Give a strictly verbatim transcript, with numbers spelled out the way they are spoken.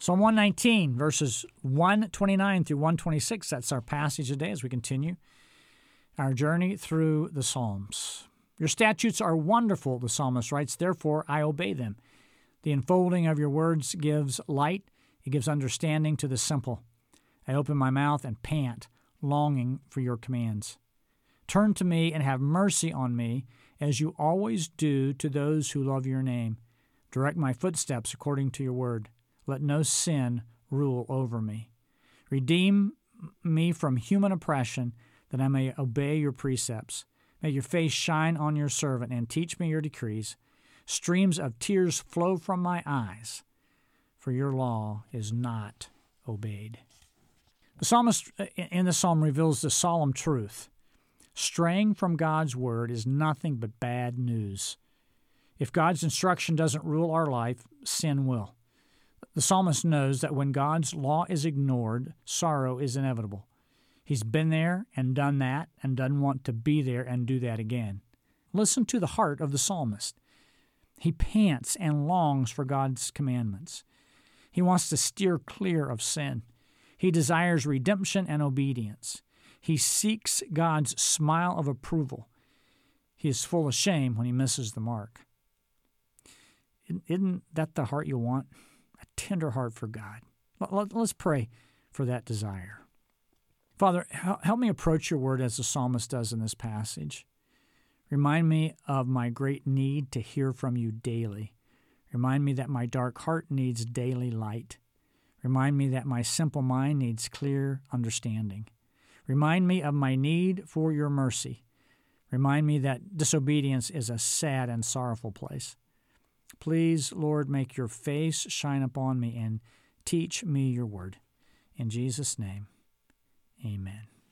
Psalm one nineteen, verses one twenty-nine through one twenty-six, that's our passage today as we continue our journey through the Psalms. Your statutes are wonderful, the psalmist writes, therefore I obey them. The enfolding of your words gives light, it gives understanding to the simple. I open my mouth and pant, longing for your commands. Turn to me and have mercy on me, as you always do to those who love your name. Direct my footsteps according to your word. Let no sin rule over me. Redeem me from human oppression, that I may obey your precepts. May your face shine on your servant, and teach me your decrees. Streams of tears flow from my eyes, for your law is not obeyed. The psalmist in the psalm reveals the solemn truth. Straying from God's word is nothing but bad news. If God's instruction doesn't rule our life, sin will. The psalmist knows that when God's law is ignored, sorrow is inevitable. He's been there and done that and doesn't want to be there and do that again. Listen to the heart of the psalmist. He pants and longs for God's commandments. He wants to steer clear of sin. He desires redemption and obedience. He seeks God's smile of approval. He is full of shame when he misses the mark. Isn't that the heart you want? A tender heart for God. Let's pray for that desire. Father, help me approach your word as the psalmist does in this passage. Remind me of my great need to hear from you daily. Remind me that my dark heart needs daily light. Remind me that my simple mind needs clear understanding. Remind me of my need for your mercy. Remind me that disobedience is a sad and sorrowful place. Please, Lord, make your face shine upon me and teach me your word. In Jesus' name, amen.